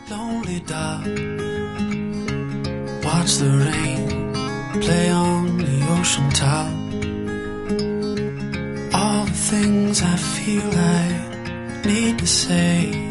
lonely dog. Watch the rain play on the ocean top. All the things I feel I need to say.